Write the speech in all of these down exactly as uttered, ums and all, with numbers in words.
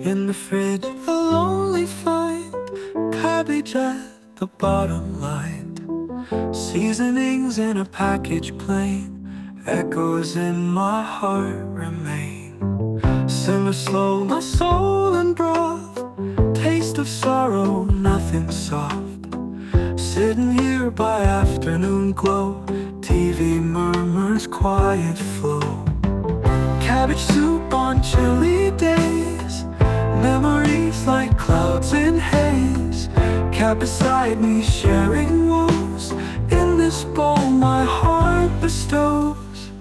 In the fridge, a lonely find cabbage at the bottom line. Seasonings in a package plain, echoes in my heart remain. Simmer slow, my soul in broth, taste of sorrow, nothing soft. Sitting here by afternoon glow, T V murmurs, quiet flow. Cabbage soup on chilly days, memories like clouds in haze. Cat beside me sharing woes, in this bowl my heart bestows.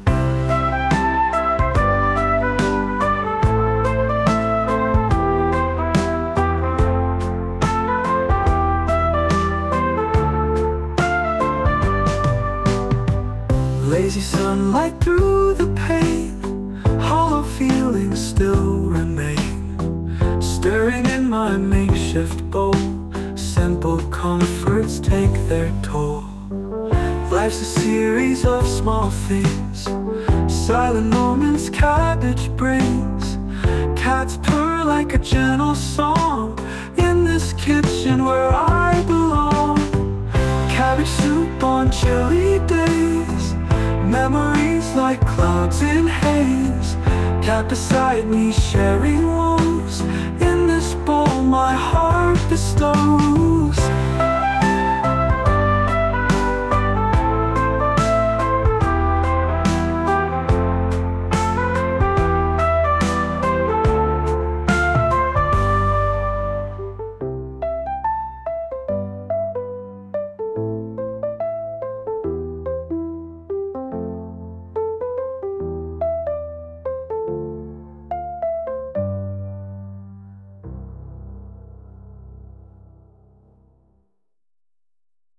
Lazy sunlight through the pane, hollow feelings still remain. Stirring in my makeshift bowl, simple comforts take their toll. Life's a series of small things, silent moments cabbage brings. Cats purr like a gentle song, in this kitchen where I belong. Cabbage soup on chilly days, memories like clouds in haze. Cat beside me sharing woes, in this bowl my heart bestows.